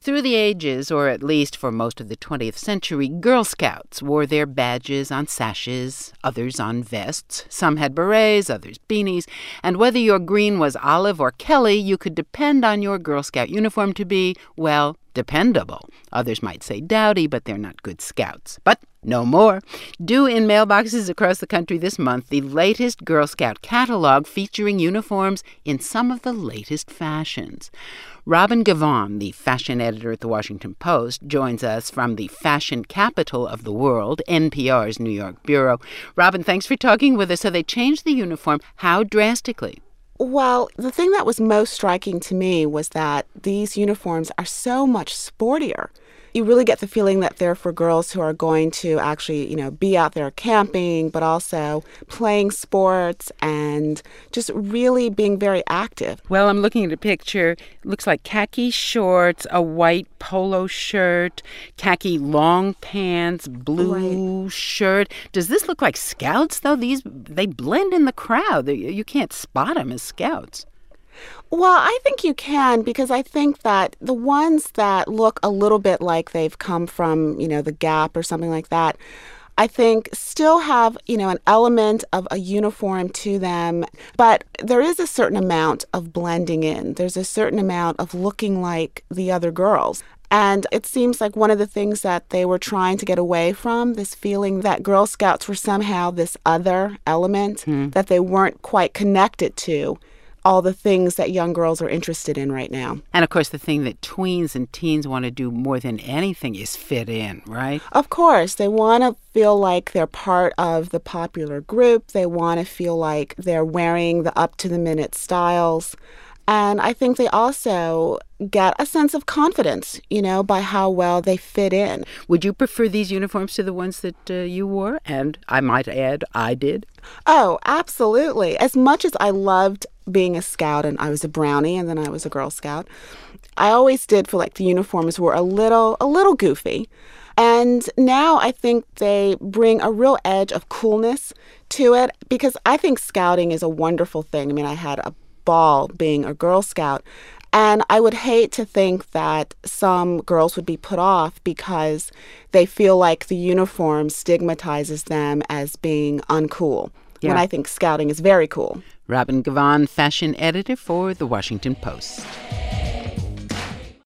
Through the ages, or at least for most of the 20th century, Girl Scouts wore their badges on sashes, others on vests. Some had berets, others beanies. And whether your green was olive or Kelly, you could depend on your Girl Scout uniform to be, well, dependable. Others might say dowdy, but they're not good scouts. But no more. Due in mailboxes across the country this month, the latest Girl Scout catalog featuring uniforms in some of the latest fashions. Robin Givhan, the fashion editor at The Washington Post, joins us from the fashion capital of the world, NPR's New York bureau. Robin, thanks for talking with us. So they changed the uniform. How drastically? Well, the thing that was most striking to me was that these uniforms are so much sportier. You really get the feeling that they're for girls who are going to actually, be out there camping, but also playing sports and just really being very active. Well, I'm looking at a picture. It looks like khaki shorts, a white polo shirt, khaki long pants, blue shirt. Does this look like scouts, though? They blend in the crowd. You can't spot them as scouts. Well, I think you can, because I think that the ones that look a little bit like they've come from, the Gap or something like that, I think still have, an element of a uniform to them. But there is a certain amount of blending in. There's a certain amount of looking like the other girls. And it seems like one of the things that they were trying to get away from, this feeling that Girl Scouts were somehow this other element that they weren't quite connected to all the things that young girls are interested in right now. And, of course, the thing that tweens and teens want to do more than anything is fit in, right? Of course. They want to feel like they're part of the popular group. They want to feel like they're wearing the up-to-the-minute styles. And I think they also get a sense of confidence, by how well they fit in. Would you prefer these uniforms to the ones that you wore? And I might add, I did. Oh, absolutely. As much as I loved being a scout, and I was a brownie and then I was a Girl Scout, I always did feel like the uniforms were a little goofy. And now I think they bring a real edge of coolness to it, because I think scouting is a wonderful thing. I mean, I had a ball being a Girl Scout. And I would hate to think that some girls would be put off because they feel like the uniform stigmatizes them as being uncool, when I think scouting is very cool. Robin Givhan, fashion editor for The Washington Post.